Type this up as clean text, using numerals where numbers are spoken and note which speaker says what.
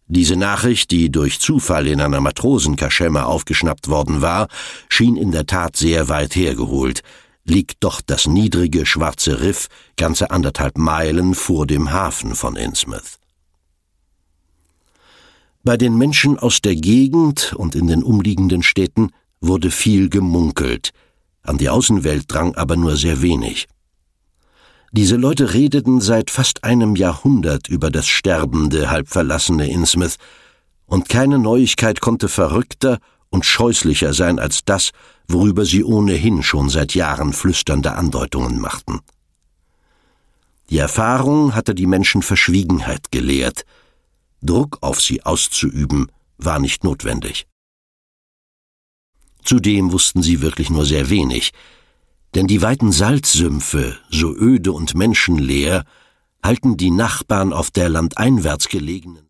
Speaker 1: Diese Nachricht, die durch Zufall in einer Matrosenkaschemme aufgeschnappt worden war, schien in der Tat sehr weit hergeholt, liegt doch das niedrige, schwarze Riff ganze 1,5 Meilen vor dem Hafen von Innsmouth. Bei den Menschen aus der Gegend und in den umliegenden Städten wurde viel gemunkelt, an die Außenwelt drang aber nur sehr wenig. Diese Leute redeten seit fast einem Jahrhundert über das sterbende, halb verlassene Innsmouth, und keine Neuigkeit konnte verrückter und scheußlicher sein als das, worüber sie ohnehin schon seit Jahren flüsternde Andeutungen machten. Die Erfahrung hatte die Menschen Verschwiegenheit gelehrt. Druck auf sie auszuüben war nicht notwendig. Zudem wussten sie wirklich nur sehr wenig, denn die weiten Salzsümpfe, so öde und menschenleer, halten die Nachbarn auf der landeinwärts gelegenen